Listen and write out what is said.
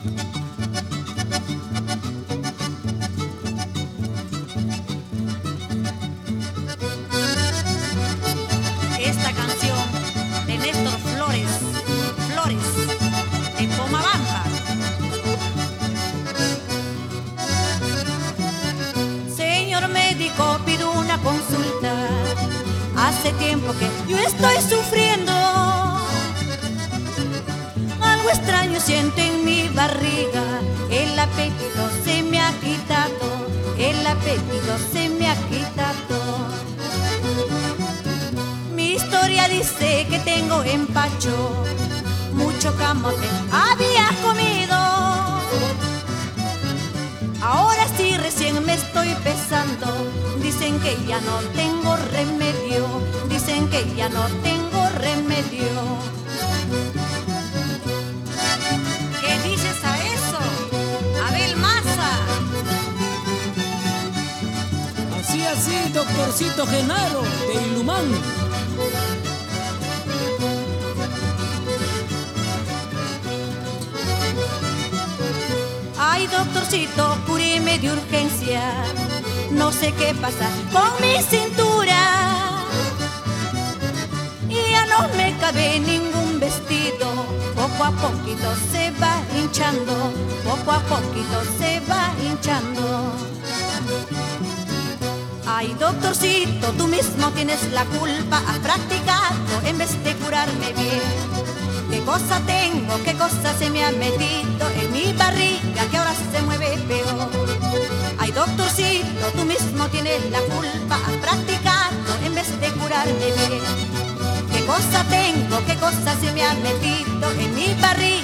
Esta canción de Néstor Flores, Flores, en Pomabamba. Señor médico, pido una consulta. Hace tiempo que yo estoy sufriendo. Algo extraño siento en mi barriga. El apetito se me ha quitado. El apetito se me ha quitado. Mi historia dice que tengo empacho. Mucho camote había comido. Ahora sí recién me estoy pesando. Dicen que ya no tengo remedio. Dicen que ya no tengo remedio. ¿Qué dices a eso, Abel Massa? Así, doctorcito Genaro de Ilumán. Ay, doctorcito, cúreme de urgencia. No sé qué pasa con mi cintura. Y ya no me cabe ningún vestido. Poco a poquito se va hinchando. Poco a poquito se va hinchando. Ay, doctorcito, tú mismo tienes la culpa. Has practicado en vez de curarme bien. ¿Qué cosa tengo? ¿Qué cosa se me ha metido en mi barriga que ahora se mueve peor? Ay, doctorcito, tú mismo tienes la culpa. Has practicado en vez de curarme bien. ¿Qué cosa tengo? ¿Qué cosa se me ha metido en mi barriga